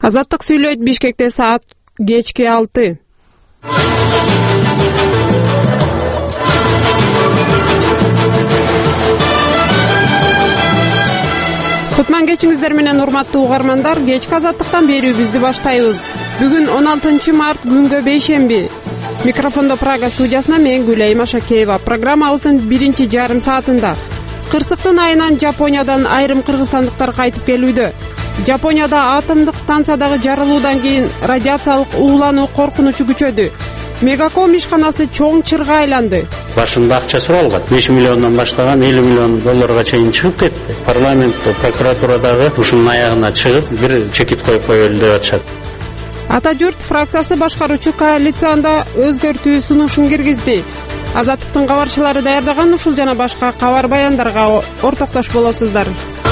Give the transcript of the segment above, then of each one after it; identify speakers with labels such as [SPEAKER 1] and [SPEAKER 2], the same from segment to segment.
[SPEAKER 1] Азаттык сүйлөйт. Бишкекте саат кечки 6. Кутман кечиңиздер менен урматтуу угармандар, кечки азаттыктан берүүбүздү баштайбыз. Бүгүн 16 март күнгө бейшемби. Микрофондо Прага студиясына мен Гүлайым Ашакеева. Программабыздын биринчи жарым саатында кырсыктын айынан Жапониядан айрым кыргызстандыктар кайтып келүүдө. Жапонияда атомдук станциядагы жарылуудан кийин радиациялык уулануу коркунучу күчөдү. Мегаком ишканасы чоң чырга айланды.
[SPEAKER 2] Башында акча суралган. 5 миллиондон баштаган 50 миллион долларга чейин чыгып кетти. Парламент, прокуратурадагы ушунун аягына чыгып, бир чекит коюп коелу деп атышат.
[SPEAKER 1] Ата журт фракциясы башкаруучу коалицияда өзгөртүү сунушун киргизди. Азаттыктын кабарчылары даярдаган ушул жана башка кабар баяндарга ортоктош болосуздар.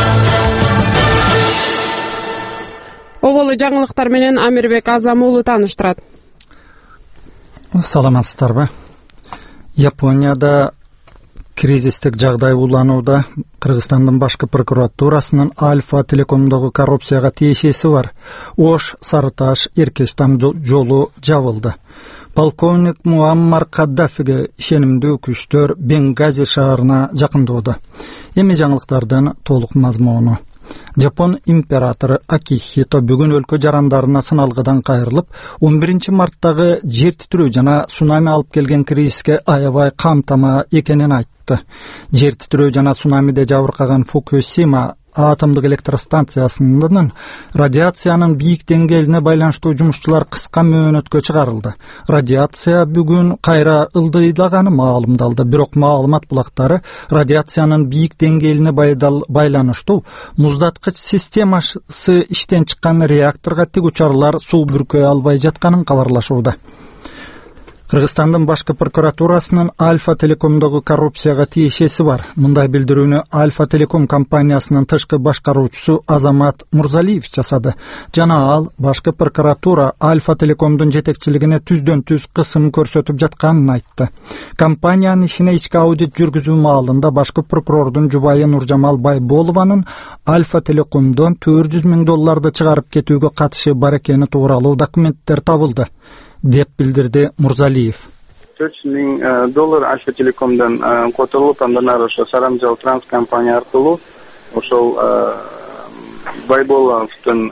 [SPEAKER 1] Оболу жаңылыктар менен Амирбек Азам уулу тааныштырат.
[SPEAKER 3] Саламатсыздарбы? Японияда кризистик жагдай уланууда. Кыргызстандын башкы прокуратурасынын Альфа Телекомдогу коррупцияга тиешеси бар Ош Сарыташ Эркечтам жолу жабылды. Полковник Муаммар Каддафиге ишенимдүү күчтөр Бенгази шаарына жакындоодо. Эми жаңылыктардын толук мазмуну. Жапон императору Акихито бүгүн өлкө жарандарына сыналгыдан кайрылып, 11 марттагы жер титирөө жана цунами алып келген кризиске аябай камтама экенин айтты. Жер титирөө жана цунамиде жабыркаган Фукусима атомдук электростанциясынын радиациянын бийик деңгээлине байланыштуу жумушчулар кыска мөөнөткө чыгарылды. Радиация бүгүн кайра ылдыйлаганы маалымдалды. Бирок маалымат булактары радиациянын бийик деңгээлине байланыштуу муздаткыч системасы иштен чыккан реакторго тик учарлар суу бүркөй албай жатканын кабарлашууда. Кыргызстандын башкы прокуратурасынын Альфа Телекомдогу коррупцияга тиешеси бар. Мындай билдирүүнү Альфа Телеком компаниясынын тышкы башкаруучусу Азамат Мурзалиев жасады. Жана ал башкы прокуратура Альфа Телекомдун жетекчилигине түздөн-түз кысым көрсөтүп жатканын айтты. Компаниянын ишине ички аудит жүргүзүү маалында башкы прокурордун жубайы Нуржамал Байболованын Альфа Телекомдон 400 000 долларды чыгарып кетүүгө катышы бар экени тууралуу документтер табылды, деп билдирди Мурзалиев.
[SPEAKER 4] 400 000 доллар Альфа Телекомдон которулуп, андан ары ошо Сарамжал Транс компания аркылуу ошол Байболовдун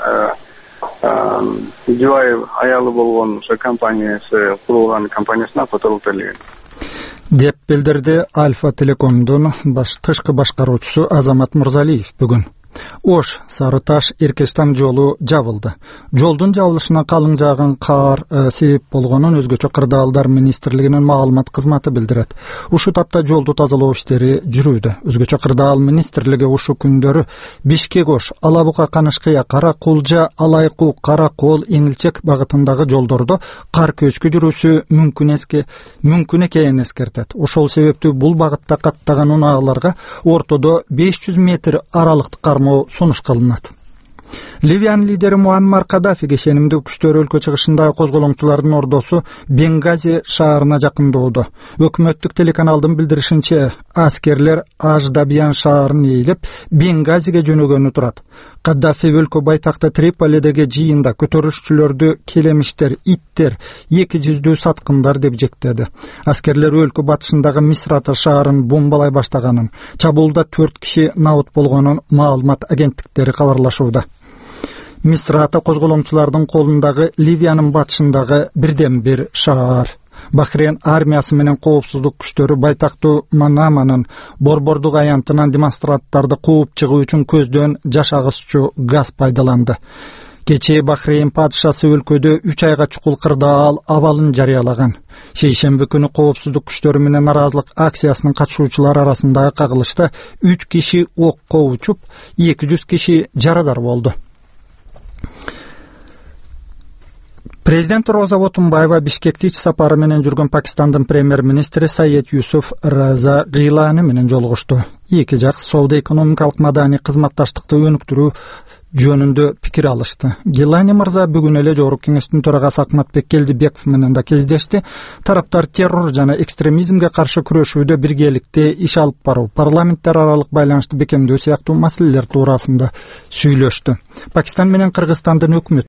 [SPEAKER 4] жубайы аялы болгон ошо компаниясы курулган компаниясына которулуп берилген,
[SPEAKER 3] деп билдирди Альфа Телекомдун тышкы башкаруучусу Азамат Мурзалиев бүгүн. Ош Сарыташ Эркечтам жолу жабылды. Жолдун жабылышына калың жааган кар себеп болгонун өзгөчө кырдаалдар министрлигинин маалымат кызматы билдирет. Ушул тапта жолду тазалоо иштери жүрүүдө. Өзгөчө кырдаал министрлиги ушул күндөрү Бишкек-Ош, Алабука-Канышкыя, Кара-Кулжа, Алайкуу, Кара-Кол, Эңилчек багытындагы жолдордо кар көчкү жүрүүсү мүмкүн экенин эскертет. Ошол себептүү бул багытта каттаган унаагыларга ортодо 500 метр аралыктык сунуш кылынат. Ливиянын лидери Муаммар Каддафиге ишенимдүү күчтөр өлкө чыгышындагы козголоңчулардын ордосу Бенгази шаарына жакындоодо. Өкмөттүк телеканалдын билдиришинче, аскерлер Аждабиян шаарын ээлеп Бенгазиге жөнөгөнү турат. Каддафи өлкө байтакты Триполидеги жыйында көтөрүшчүлөрдү келемиштер, иттер, 200 саткындар деп жектеди. Аскерлер өлкө батышындагы Мисрата шаарын бомбалай баштаганын, чабуулда 4 киши набыт болгонун маалымат агенттиктери кабарлашууда. Мисрата козголоңчулардын колундагы Ливиянын батышындагы бирден бир шаар. Бахрейн армиясы менен коопсуздук күчтөрү байтактуу Манаманын борбордук аянтынан демонстранттарды кууп чыгуу үчүн көздөн жашагыччу газ пайдаланды. Кечээ Бахрейн падышасы өлкөдө 3 айга чукул кырдаал абалын жарыялаган. Шейшемби күнү коопсуздук күчтөрү менен наразылык акциясынын катышуучулары арасындагы кагылышта 3 киши окко учуп, 200 киши жарадар болду. Президент Роза Отунбаева Бишкекте ич сапары менен жүргөн Пакистандын премьер-министри Саид Юсуф Раза Гилани менен жолугушту. Эки жак соода-экономикалык маданий кызматташтыкты өнүктүрүү жөнүндө пикир алышты. Гилани мырза бүгүн эле Жогорку кеңештин төрагасы Акматбек Келдибеков менен да кездешти. Тараптар террор жана экстремизмге каршы күрөшүүдө биргеликте иш алып баруу, парламенттер аралык байланышты бекемдөө сыяктуу маселелер туурасында сүйлөштү. Пакистан менен Кыргызстандын өкмөт